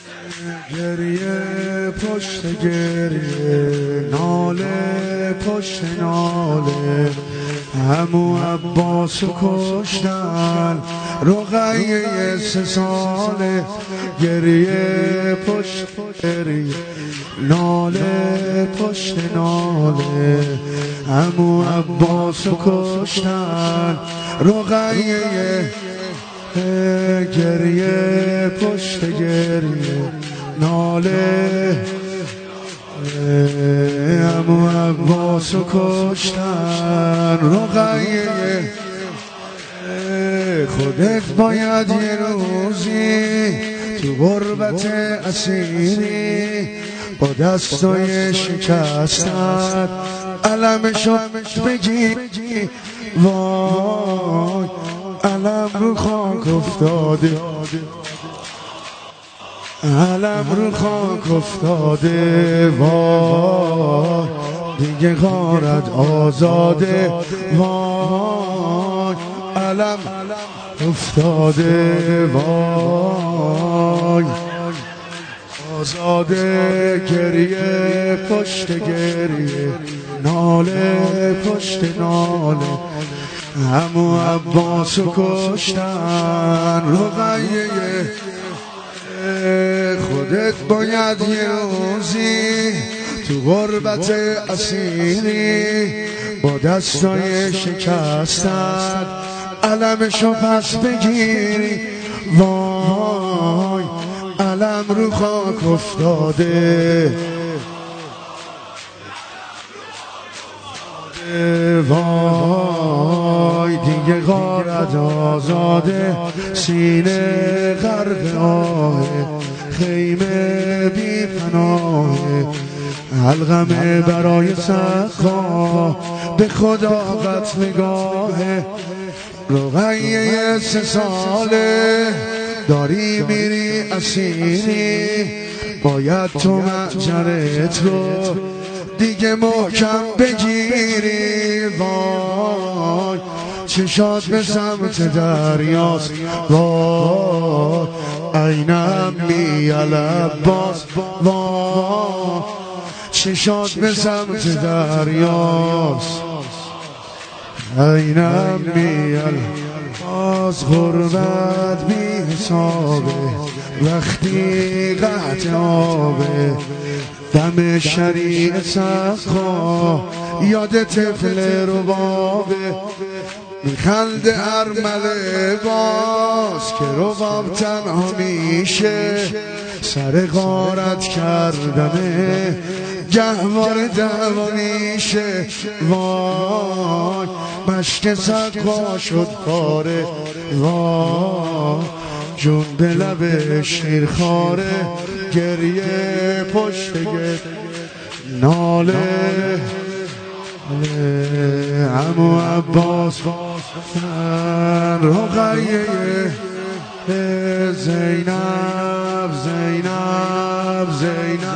گریه پشت گریه، ناله پشت ناله، همو عباسو کشتن رقیه 3 ساله. گریه پشت گریه، ناله پشت ناله، همو عباسو کشتن رقیه. گریه پشت گریه، ناله، عمو عباسو کشتن رقیه. خودت باید یه روزی تو غربت اسیری با دستای شکستت علمشو بگی. وای علم رو خاک افتاده، علم رو خاک افتاده. وای دیگه غارت آزاده، وای علم افتاده، وای آزاده. گریه پشت گریه، ناله پشت ناله، عمو عباسو کشتن رقیه. خودت باید یه روزی تو غربت اسیری با دستای شکستت علمشو پس بگیری. وای علم رو خاک افتاده، وای دیگه غارت آزاده. سینه غرق آه، خیمه بی پناه، حلقمه برای سقا به خدا قط نگاه. رقیه 3 ساله داری میری اسیری، باید تو معجرت رو دیگه محکم بگیری. وای چشات به سمت دریاست، وای عینم می العباس. وای چشات به سمت دریاست، عینم می العباس. غربت بی حسابه وقتی قطع آبه، دم شریع سقا یاد طفل ربابه. میخنده ارمله باز که رباب تنها میشه، سر غارت کردنه گهوار دعوا میشه. وای مشک سقا شد پاره، وای جون به لب شیرخواره. گریه پشت گریه، ناله، عمو عباس رقیه. زینب زینب زینب